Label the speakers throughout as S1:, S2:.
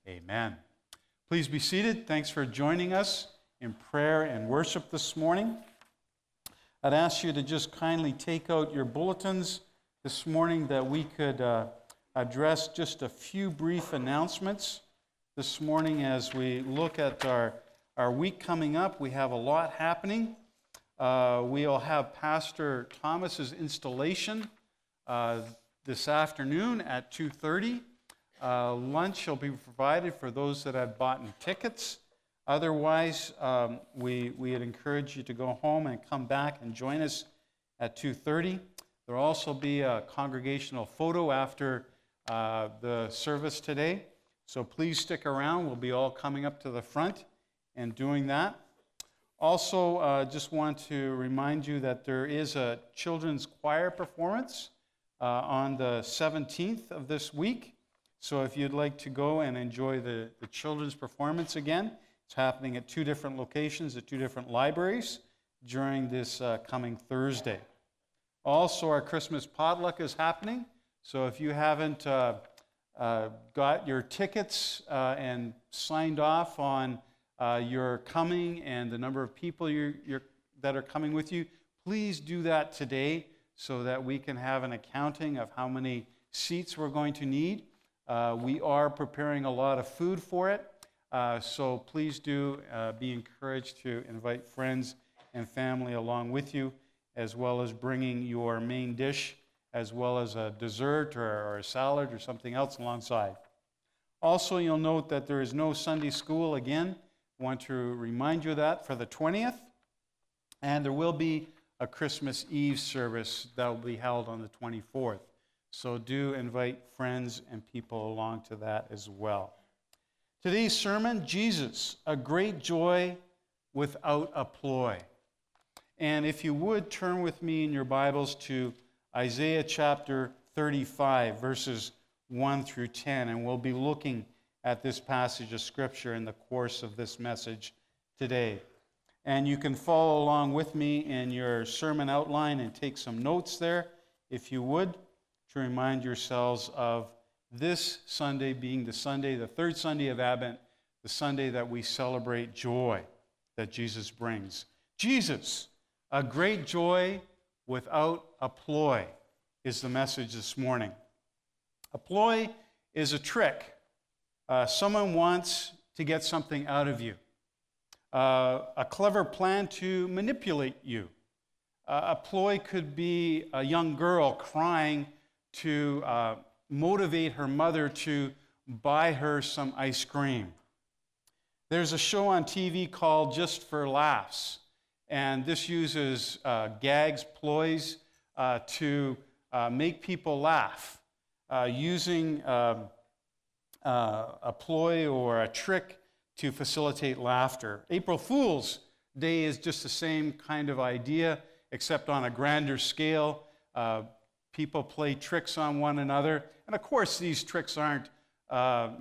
S1: Amen. Please be seated. Thanks for joining us in prayer and worship this morning. I'd ask you to just kindly take out your bulletins this morning that we could address just a few brief announcements this morning as we look at our week coming up. We have a lot happening. We'll have Pastor Thomas's installation this afternoon at 2:30. Lunch will be provided for those that have bought tickets. Otherwise, we'd encourage you to go home and come back and join us at 2:30. There will also be a congregational photo after the service today. So please stick around. We'll be all coming up to the front and doing that. Also, just want to remind you that there is a children's choir performance on the 17th of this week. So if you'd like to go and enjoy the children's performance again, it's happening at two different locations, at two different libraries during this coming Thursday. Also, our Christmas potluck is happening. So if you haven't got your tickets and signed off on your coming and the number of people that are coming with you, please do that today so that we can have an accounting of how many seats we're going to need. We are preparing a lot of food for it, so please do be encouraged to invite friends and family along with you, as well as bringing your main dish, as well as a dessert or a salad or something else alongside. Also, you'll note that there is no Sunday school again. I want to remind you of that for the 20th, and there will be a Christmas Eve service that will be held on the 24th. So do invite friends and people along to that as well. Today's sermon, Jesus, a great joy without a ploy. And if you would, turn with me in your Bibles to Isaiah chapter 35, verses 1 through 10, and we'll be looking at this passage of Scripture in the course of this message today. And you can follow along with me in your sermon outline and take some notes there, if you would, to remind yourselves of this Sunday being the third Sunday of Advent, the Sunday that we celebrate joy that Jesus brings. Jesus, a great joy without a ploy, is the message this morning. A ploy is a trick. Someone wants to get something out of you. A clever plan to manipulate you. A ploy could be a young girl crying to motivate her mother to buy her some ice cream. There's a show on TV called Just for Laughs, and this uses gags, ploys to make people laugh, using a ploy or a trick to facilitate laughter. April Fool's Day is just the same kind of idea, except on a grander scale. People play tricks on one another. And of course, these tricks aren't, thought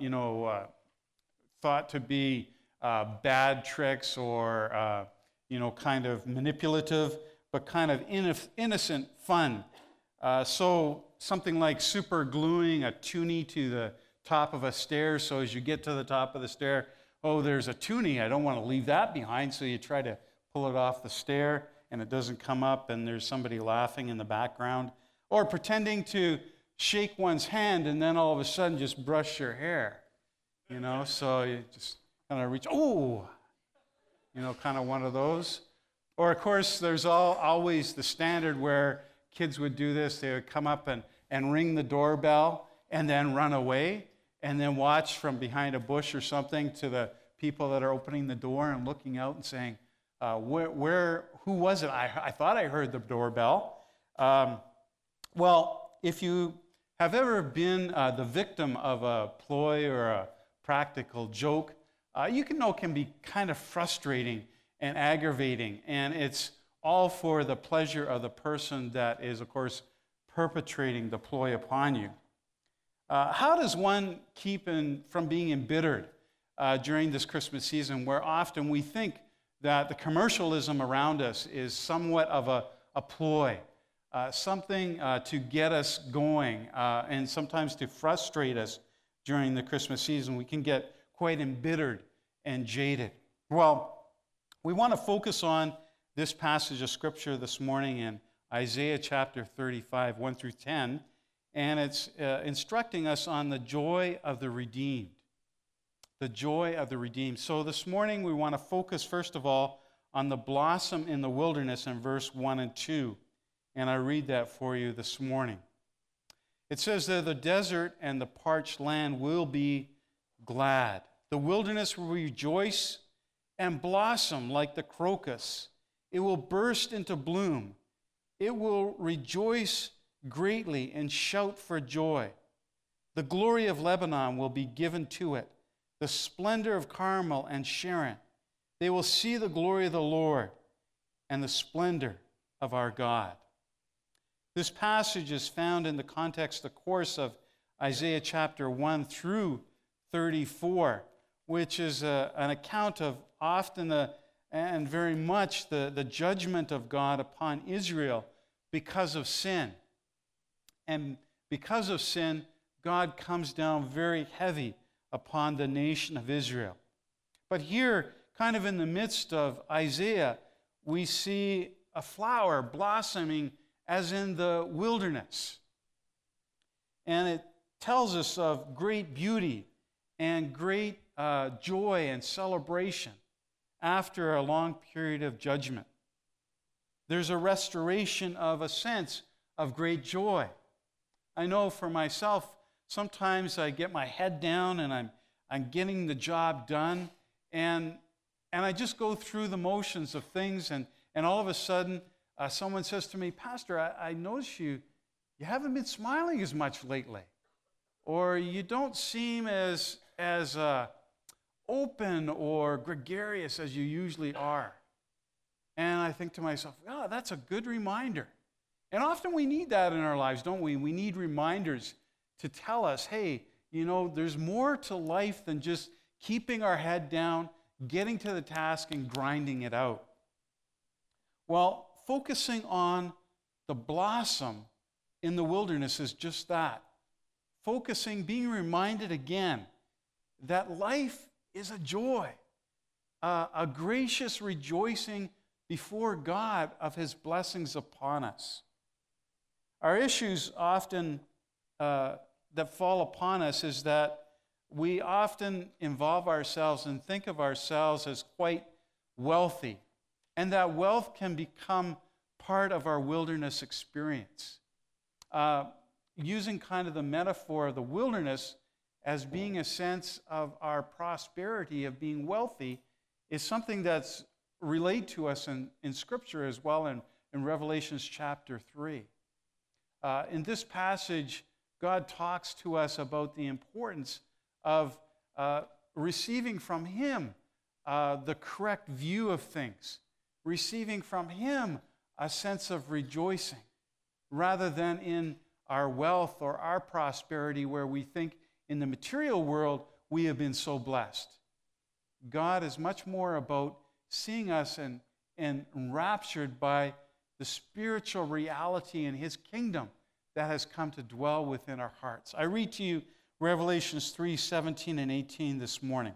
S1: to be bad tricks or, kind of manipulative, but kind of innocent fun. So something like super gluing a toonie to the top of a stair, so as you get to the top of the stair, oh, there's a toonie, I don't want to leave that behind, so you try to pull it off the stair, and it doesn't come up, and there's somebody laughing in the background. Or pretending to shake one's hand and then all of a sudden just brush your hair, so you just kind of reach, kind of one of those. Or, of course, there's always the standard where kids would do this. They would come up and ring the doorbell and then run away and then watch from behind a bush or something to the people that are opening the door and looking out and saying, who was it? I thought I heard the doorbell. Well, if you have ever been the victim of a ploy or a practical joke, you can know it can be kind of frustrating and aggravating, and it's all for the pleasure of the person that is, of course, perpetrating the ploy upon you. How does one keep from being embittered during this Christmas season, where often we think that the commercialism around us is somewhat of a ploy? Something to get us going and sometimes to frustrate us during the Christmas season. We can get quite embittered and jaded. Well, we want to focus on this passage of Scripture this morning in Isaiah chapter 35, 1 through 10, and it's instructing us on the joy of the redeemed. The joy of the redeemed. So this morning we want to focus, first of all, on the blossom in the wilderness in verse 1 and 2. And I read that for you this morning. It says that the desert and the parched land will be glad. The wilderness will rejoice and blossom like the crocus. It will burst into bloom. It will rejoice greatly and shout for joy. The glory of Lebanon will be given to it, the splendor of Carmel and Sharon. They will see the glory of the Lord and the splendor of our God. This passage is found in the context, of course, of Isaiah chapter 1 through 34, which is an account of often and very much the judgment of God upon Israel because of sin. And because of sin, God comes down very heavy upon the nation of Israel. But here, kind of in the midst of Isaiah, we see a flower blossoming as in the wilderness. And it tells us of great beauty and great joy and celebration after a long period of judgment. There's a restoration of a sense of great joy. I know for myself, sometimes I get my head down and I'm getting the job done, and I just go through the motions of things, and all of a sudden someone says to me, "Pastor, I notice you haven't been smiling as much lately, or you don't seem as open or gregarious as you usually are." And I think to myself, "Oh, that's a good reminder." And often we need that in our lives, don't we? We need reminders to tell us, hey, there's more to life than just keeping our head down, getting to the task, and grinding it out. Well, focusing on the blossom in the wilderness is just that. Focusing, being reminded again that life is a joy, a gracious rejoicing before God of His blessings upon us. Our issues often that fall upon us is that we often involve ourselves and think of ourselves as quite wealthy, and that wealth can become part of our wilderness experience. Using kind of the metaphor of the wilderness as being a sense of our prosperity, of being wealthy, is something that's relayed to us in Scripture as well in Revelation chapter 3. In this passage, God talks to us about the importance of receiving from Him the correct view of things, receiving from Him a sense of rejoicing, rather than in our wealth or our prosperity where we think in the material world we have been so blessed. God is much more about seeing us and enraptured by the spiritual reality in His kingdom that has come to dwell within our hearts. I read to you Revelations 3:17 and 18 this morning.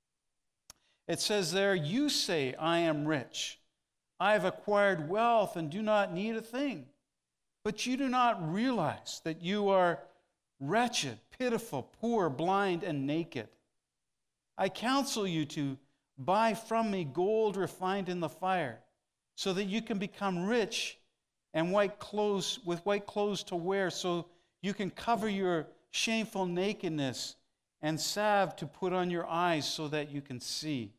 S1: It says there, "You say, 'I am rich. I have acquired wealth and do not need a thing.' But you do not realize that you are wretched, pitiful, poor, blind, and naked. I counsel you to buy from me gold refined in the fire, so that you can become rich, and white clothes to wear, so you can cover your shameful nakedness, and salve to put on your eyes so that you can see."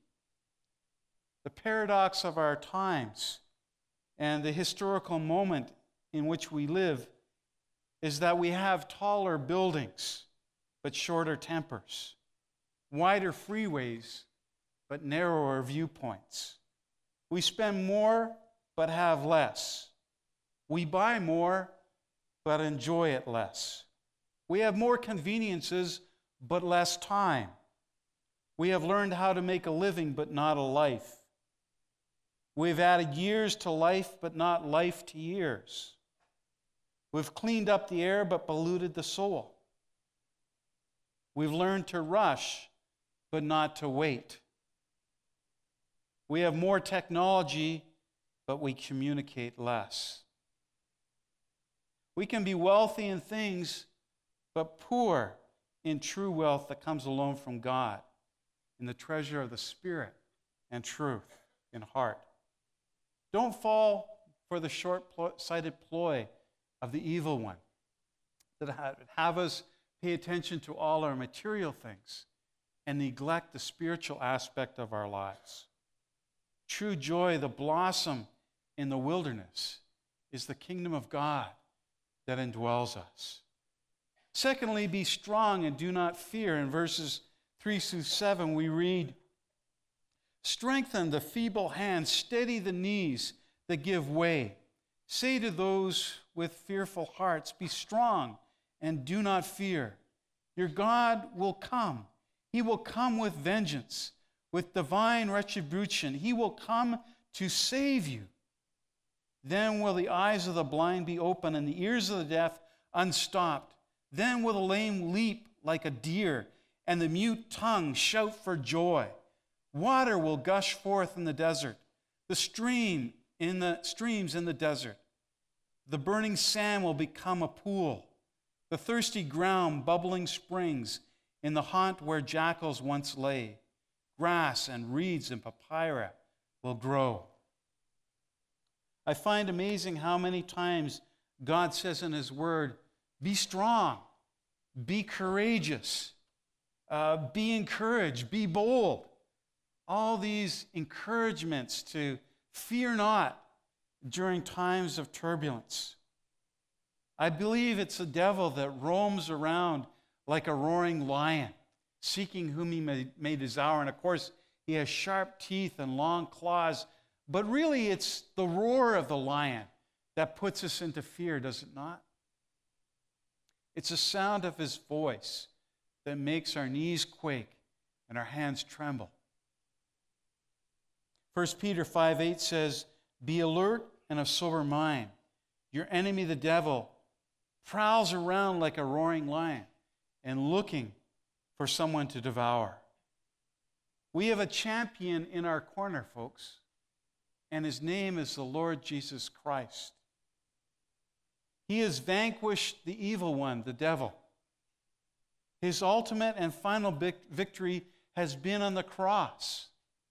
S1: The paradox of our times and the historical moment in which we live is that we have taller buildings but shorter tempers, wider freeways but narrower viewpoints. We spend more but have less. We buy more but enjoy it less. We have more conveniences but less time. We have learned how to make a living but not a life. We've added years to life but not life to years. We've cleaned up the air but polluted the soul. We've learned to rush, but not to wait. We have more technology, but we communicate less. We can be wealthy in things, but poor in true wealth that comes alone from God, in the treasure of the Spirit and truth in heart. Don't fall for the short-sighted ploy of the evil one that have us pay attention to all our material things and neglect the spiritual aspect of our lives. True joy, the blossom in the wilderness, is the kingdom of God that indwells us. Secondly, be strong and do not fear. In verses 3 through 7, we read, strengthen the feeble hands, steady the knees that give way. Say to those with fearful hearts, be strong and do not fear. Your God will come. He will come with vengeance, with divine retribution. He will come to save you. Then will the eyes of the blind be open and the ears of the deaf unstopped. Then will the lame leap like a deer and the mute tongue shout for joy. Water will gush forth in the desert, the streams in the desert. The burning sand will become a pool, the thirsty ground bubbling springs in the haunt where jackals once lay. Grass and reeds and papyrus will grow. I find amazing how many times God says in His Word, be strong, be courageous, be encouraged, be bold. All these encouragements to fear not during times of turbulence. I believe it's the devil that roams around like a roaring lion, seeking whom he may devour. And of course, he has sharp teeth and long claws. But really, it's the roar of the lion that puts us into fear, does it not? It's the sound of his voice that makes our knees quake and our hands tremble. 1 Peter 5:8 says, be alert and of sober mind. Your enemy, the devil, prowls around like a roaring lion and looking for someone to devour. We have a champion in our corner, folks, and his name is the Lord Jesus Christ. He has vanquished the evil one, the devil. His ultimate and final victory has been on the cross.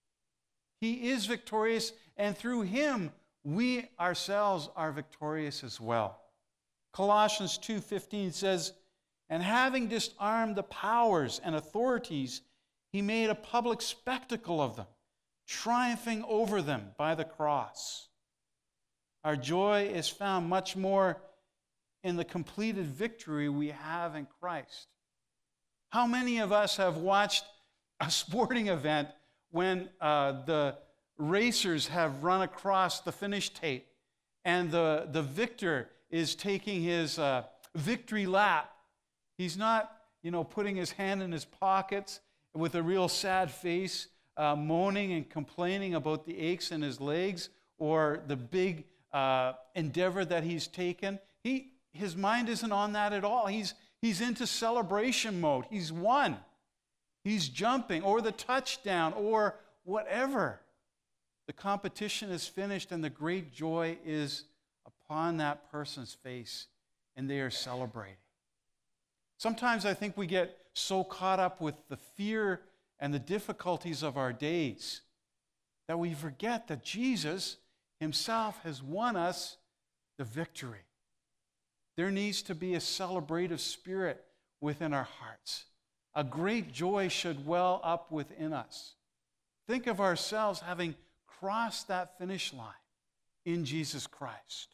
S1: He is victorious, and through him, we ourselves are victorious as well. Colossians 2:15 says, and having disarmed the powers and authorities, he made a public spectacle of them, triumphing over them by the cross. Our joy is found much more in the completed victory we have in Christ. How many of us have watched a sporting event when the racers have run across the finish tape and the victor is taking his victory lap? He's not, putting his hand in his pockets with a real sad face, moaning and complaining about the aches in his legs or the big endeavor that he's taken. His mind isn't on that at all. He's into celebration mode. He's won. He's jumping, or the touchdown, or whatever. The competition is finished, and the great joy is upon that person's face, and they are celebrating. Sometimes I think we get so caught up with the fear and the difficulties of our days that we forget that Jesus himself has won us the victory. There needs to be a celebrative spirit within our hearts. A great joy should well up within us. Think of ourselves having crossed that finish line in Jesus Christ.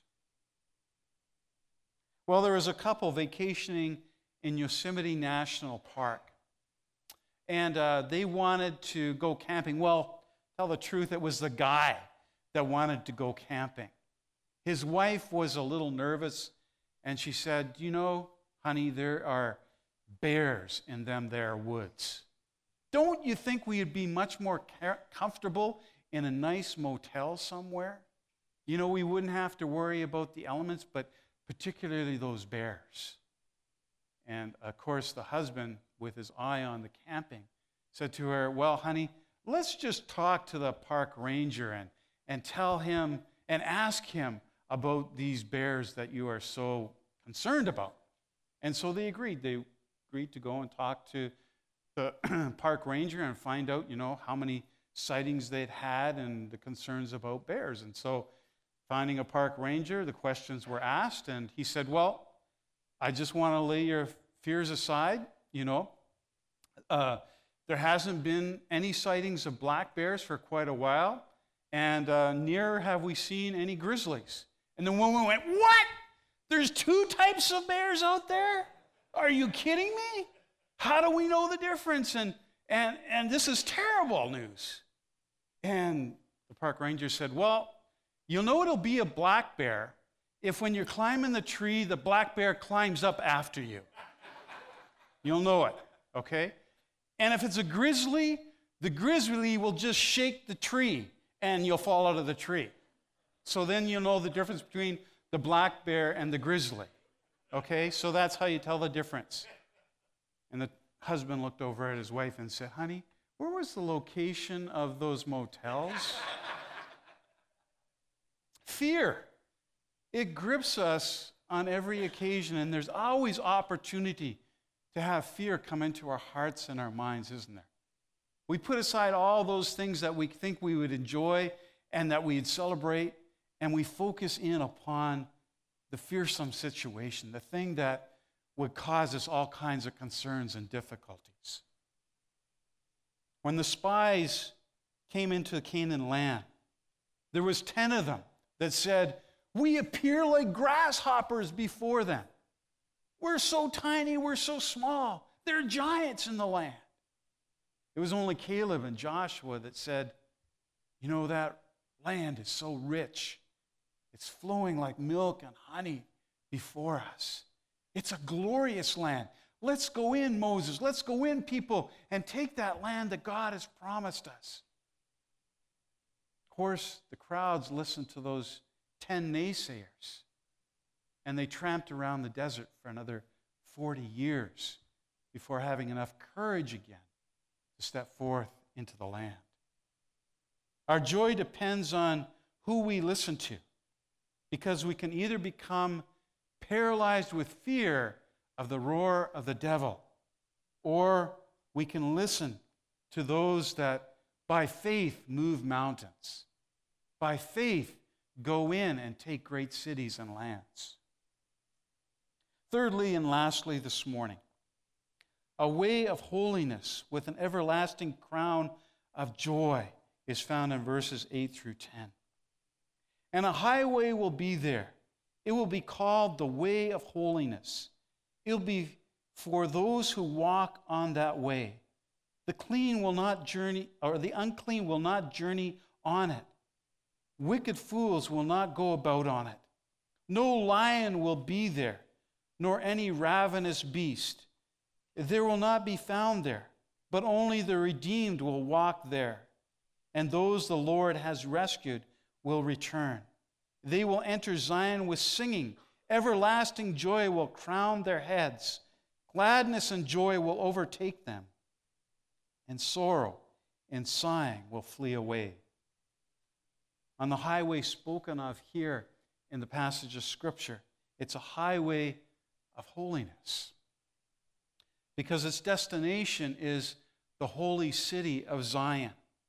S1: Well, there was a couple vacationing in Yosemite National Park, and they wanted to go camping. Well, tell the truth, it was the guy that wanted to go camping. His wife was a little nervous, and she said, honey, there are bears in them there woods. Don't you think we'd be much more comfortable in a nice motel somewhere? We wouldn't have to worry about the elements, but particularly those bears. And of course, the husband with his eye on the camping, said to her, well, honey, let's just talk to the park ranger and tell him and ask him about these bears that you are so concerned about. And so they agreed. They agreed to go and talk to the park ranger and find out, how many sightings they'd had and the concerns about bears. And so finding a park ranger, the questions were asked, and he said, well, I just want to lay your fears aside. There hasn't been any sightings of black bears for quite a while, and near have we seen any grizzlies. And the woman went, what? There's 2 types of bears out there? Are you kidding me? How do we know the difference? And this is terrible news. And the park ranger said, well, you'll know it'll be a black bear if when you're climbing the tree, the black bear climbs up after you. You'll know it, okay? And if it's a grizzly, the grizzly will just shake the tree and you'll fall out of the tree. So then you'll know the difference between the black bear and the grizzly, okay? So that's how you tell the difference. And the husband looked over at his wife and said, honey, where was the location of those motels? Fear. It grips us on every occasion, and there's always opportunity to have fear come into our hearts and our minds, isn't there? We put aside all those things that we think we would enjoy and that we'd celebrate, and we focus in upon the fearsome situation, the thing that would cause us all kinds of concerns and difficulties. When the spies came into Canaan land, there was 10 of them that said, we appear like grasshoppers before them. We're so tiny, we're so small. They're giants in the land. It was only Caleb and Joshua that said, that land is so rich. It's flowing like milk and honey before us. It's a glorious land. Let's go in, Moses. Let's go in, people, and take that land that God has promised us. Of course, the crowds listened to those 10 naysayers, and they tramped around the desert for another 40 years before having enough courage again to step forth into the land. Our joy depends on who we listen to, because we can either become paralyzed with fear of the roar of the devil, or we can listen to those that by faith move mountains, by faith go in and take great cities and lands. Thirdly and lastly this morning, a way of holiness with an everlasting crown of joy is found in verses 8 through 10. And a highway will be there. It will be called the way of holiness. It'll be for those who walk on that way. The clean will not journey, or the unclean will not journey on it. Wicked fools will not go about on it. No lion will be there, nor any ravenous beast. There will not be found there, but only the redeemed will walk there, and those the Lord has rescued will return. They will enter Zion with singing. Everlasting joy will crown their heads. Gladness and joy will overtake them, and sorrow and sighing will flee away. On the highway spoken of here in the passage of Scripture, it's a highway of holiness, because its destination is the holy city of Zion.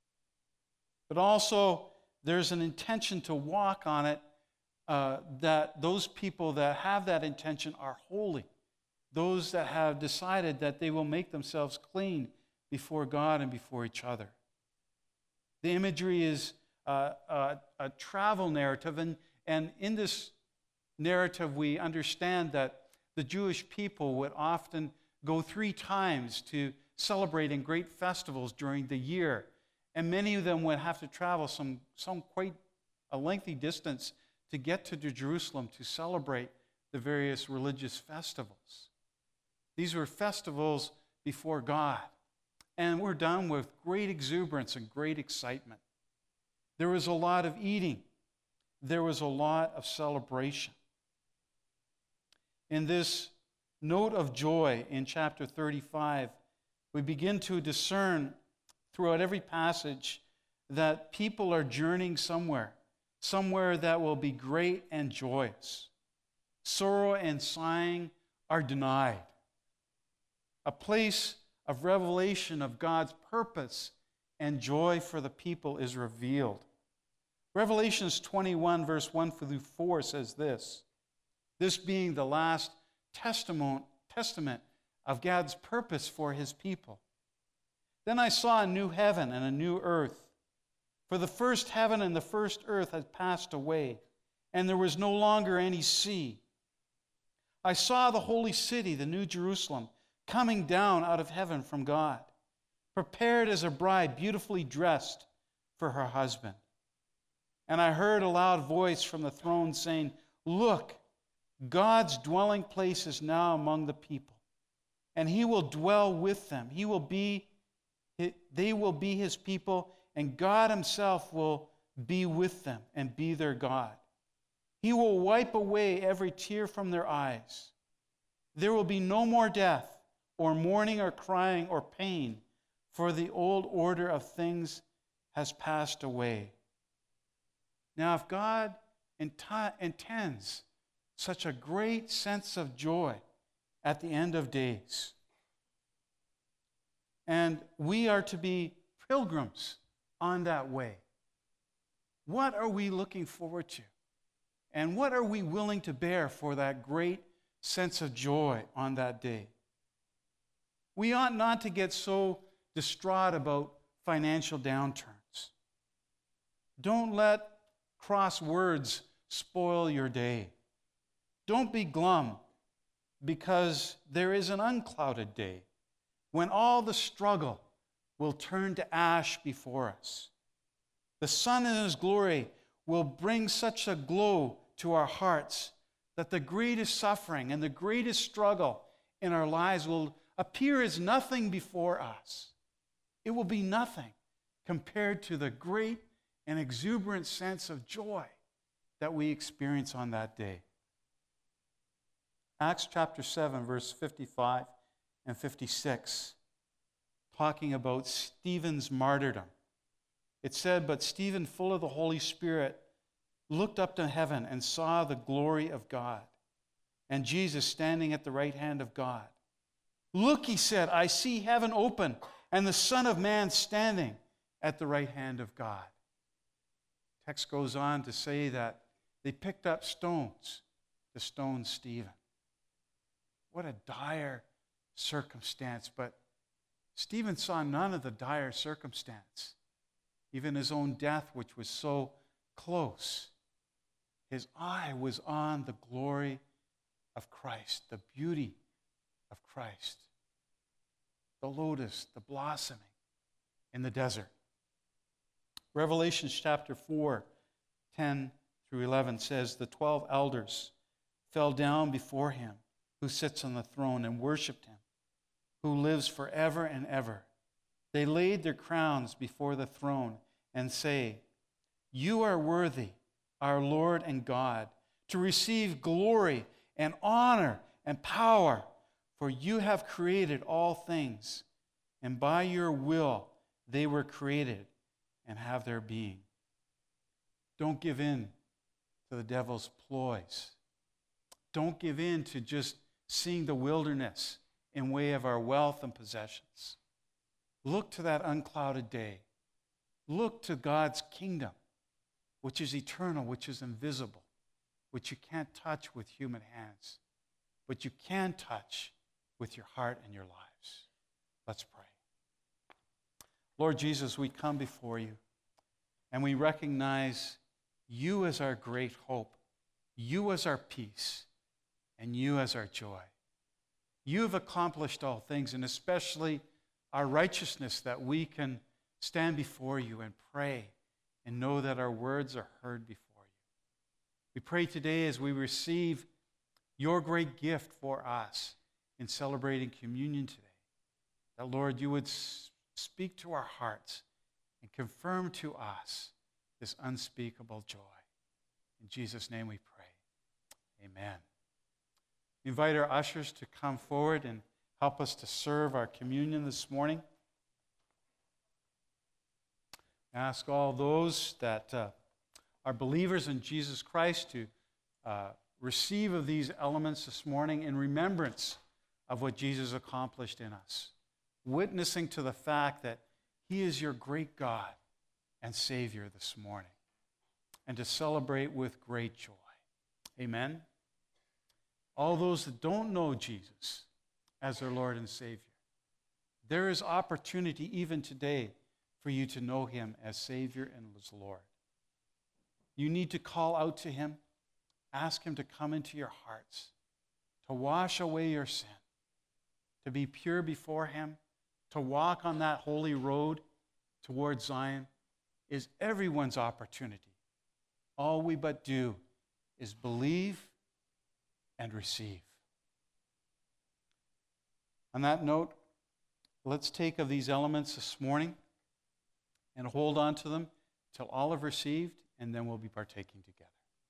S1: But also, there's an intention to walk on it, that those people that have that intention are holy. Those that have decided that they will make themselves clean before God and before each other. The imagery is a travel narrative, and in this narrative we understand that the Jewish people would often go 3 times to celebrate in great festivals during the year, and many of them would have to travel some quite a lengthy distance to get to Jerusalem to celebrate the various religious festivals. These were festivals before God, and were done with great exuberance and great excitement. There was a lot of eating. There was a lot of celebration. In this note of joy in chapter 35, we begin to discern throughout every passage that people are journeying somewhere that will be great and joyous. Sorrow and sighing are denied. A place of revelation of God's purpose and joy for the people is revealed. Revelations 21, verse 1 through 4 says this being the last testament of God's purpose for his people. Then I saw a new heaven and a new earth. For the first heaven and the first earth had passed away, and there was no longer any sea. I saw the holy city, the new Jerusalem, coming down out of heaven from God, prepared as a bride beautifully dressed for her husband. And I heard a loud voice from the throne saying, "Look, God's dwelling place is now among the people, and he will dwell with them. They will be his people, and God himself will be with them and be their God. He will wipe away every tear from their eyes. There will be no more death, or mourning, or crying, or pain, for the old order of things has passed away." Now, if God intends such a great sense of joy at the end of days, and we are to be pilgrims on that way, what are we looking forward to? And what are we willing to bear for that great sense of joy on that day? We ought not to get so distraught about financial downturns. Don't let cross words spoil your day. Don't be glum, because there is an unclouded day when all the struggle will turn to ash before us. The sun in his glory will bring such a glow to our hearts that the greatest suffering and the greatest struggle in our lives will appear as nothing before us. It will be nothing compared to the great and exuberant sense of joy that we experience on that day. Acts chapter 7, verse 55 and 56, talking about Stephen's martyrdom. It said, "But Stephen, full of the Holy Spirit, looked up to heaven and saw the glory of God, and Jesus standing at the right hand of God. 'Look,' he said, 'I see heaven open, and the Son of Man standing at the right hand of God.'" The text goes on to say that they picked up stones to stone Stephen. What a dire circumstance, but Stephen saw none of the dire circumstance, even his own death, which was so close. His eye was on the glory of Christ, the beauty of Christ, the lotus, the blossoming in the desert. Revelation chapter 4, 10 through 11 says, "The 12 elders fell down before him who sits on the throne and worshiped him, who lives forever and ever. They laid their crowns before the throne and say, 'You are worthy, our Lord and God, to receive glory and honor and power, for you have created all things, and by your will they were created and have their being.'" Don't give in to the devil's ploys. Don't give in to just seeing the wilderness in way of our wealth and possessions. Look to that unclouded day. Look to God's kingdom, which is eternal, which is invisible, which you can't touch with human hands, but you can touch with your heart and your lives. Let's pray. Lord Jesus, we come before you, and we recognize you as our great hope, you as our peace, and you as our joy. You have accomplished all things, and especially our righteousness, that we can stand before you and pray and know that our words are heard before you. We pray today as we receive your great gift for us in celebrating communion today, that, Lord, you would speak to our hearts and confirm to us this unspeakable joy. In Jesus' name we pray. Amen. We invite our ushers to come forward and help us to serve our communion this morning. I ask all those that are believers in Jesus Christ to receive of these elements this morning in remembrance of what Jesus accomplished in us, witnessing to the fact that He is your great God and Savior this morning, and to celebrate with great joy. Amen. All those that don't know Jesus as their Lord and Savior, there is opportunity even today for you to know Him as Savior and as Lord. You need to call out to Him, ask Him to come into your hearts, to wash away your sin, to be pure before Him, to walk on that holy road towards Zion is everyone's opportunity. All we but do is believe and receive. On that note, let's take of these elements this morning and hold on to them till all have received, and then we'll be partaking together.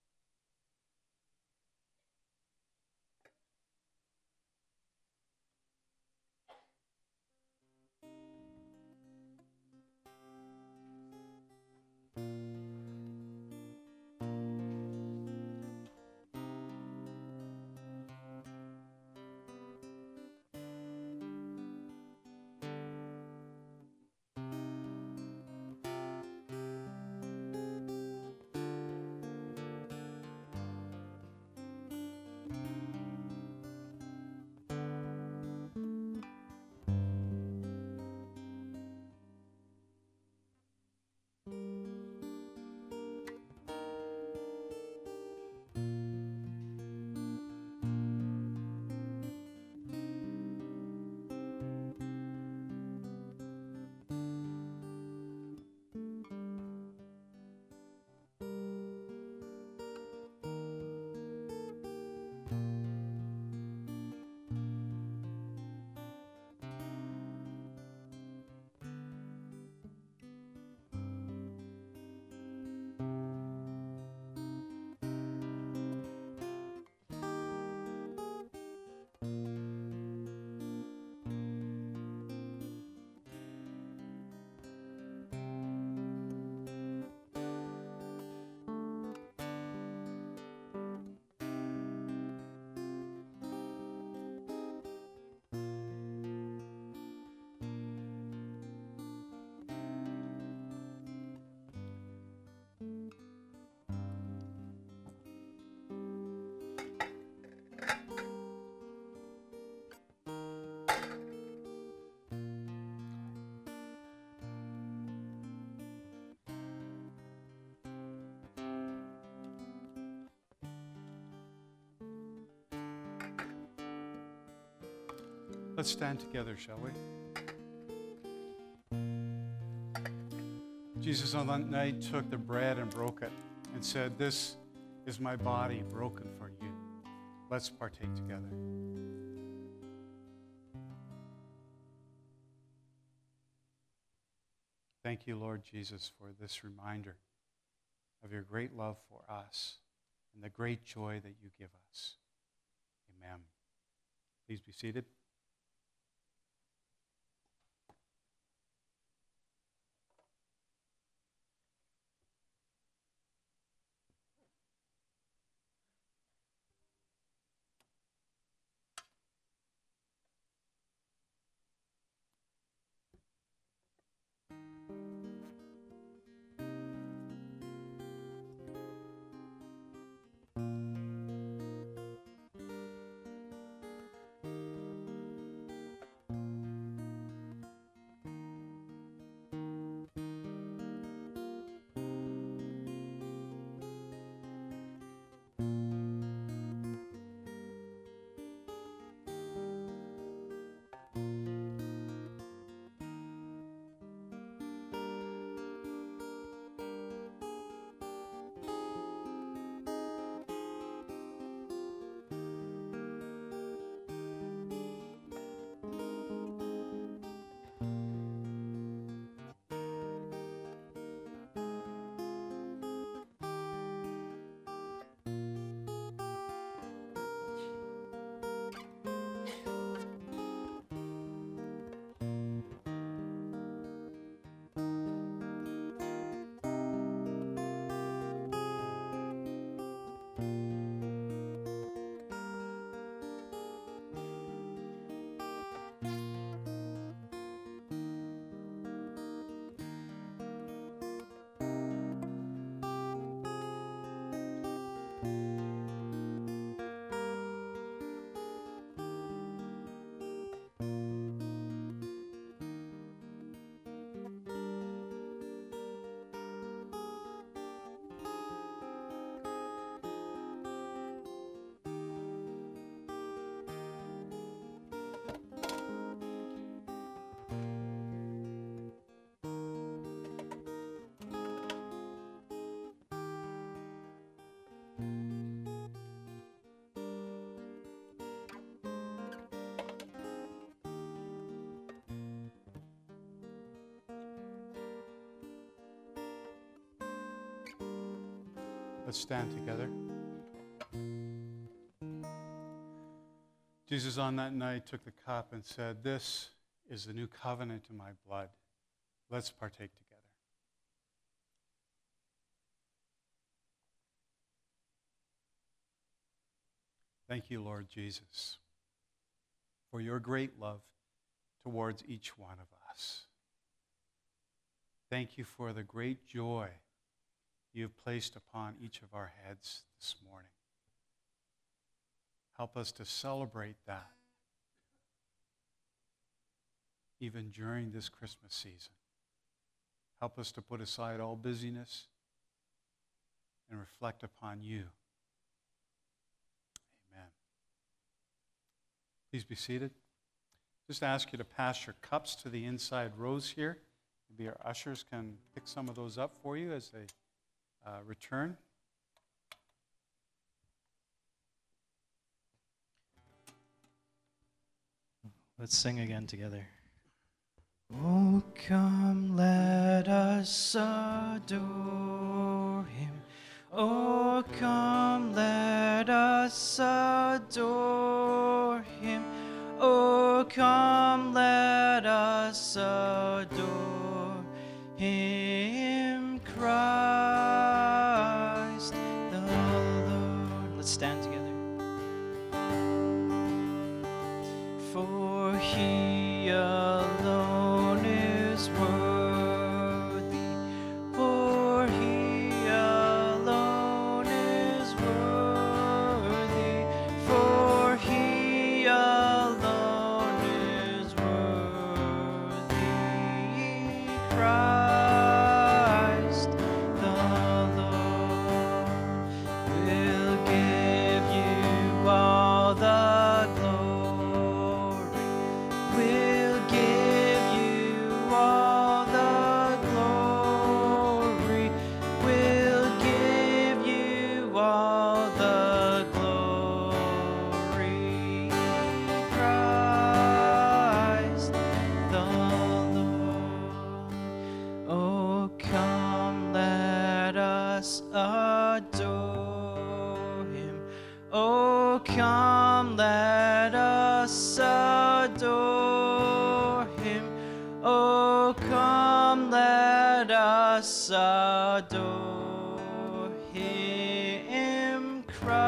S1: Let's stand together, shall we? Jesus on that night took the bread and broke it and said, "This is my body broken for you. Let's partake together." Thank you, Lord Jesus, for this reminder of your great love for us and the great joy that you give us. Amen. Please be seated. Let's stand together. Jesus on that night took the cup and said, "This is the new covenant in my blood. Let's partake together." Thank you, Lord Jesus, for your great love towards each one of us. Thank you for the great joy you have placed upon each of our heads this morning. Help us to celebrate that even during this Christmas season. Help us to put aside all busyness and reflect upon you. Amen. Please be seated. Just ask you to pass your cups to the inside rows here. Maybe our ushers can pick some of those up for you as they return.
S2: Let's sing again together. Oh, come, let us adore him. Oh, come, let us adore him. Oh, come, let us adore him, Christ the Lord. Let's stand together. For he alone is worthy, for he alone is worthy, for he alone is worthy, Christ the Lord will give you all the glory. We'll give you all the glory. We'll give you all the glory. Christ the Lord. Oh, come, let us adore him. Oh, come, let us adore him. Oh, come, let us adore him,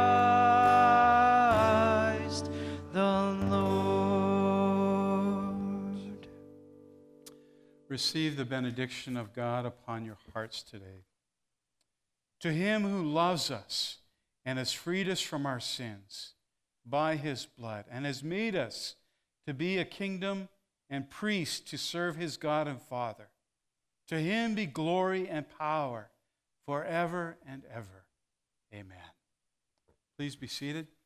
S2: Christ the Lord.
S1: Receive the benediction of God upon your hearts today. To him who loves us and has freed us from our sins by his blood and has made us to be a kingdom and priests to serve his God and Father. To him be glory and power forever and ever. Amen. Please be seated.